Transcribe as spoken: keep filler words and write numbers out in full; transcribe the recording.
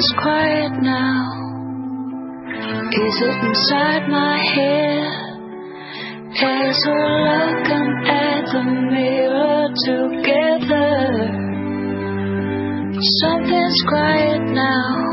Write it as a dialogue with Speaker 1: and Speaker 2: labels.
Speaker 1: Something's quiet now. Is it inside my head? As we're looking at the mirror together. Something's quiet now.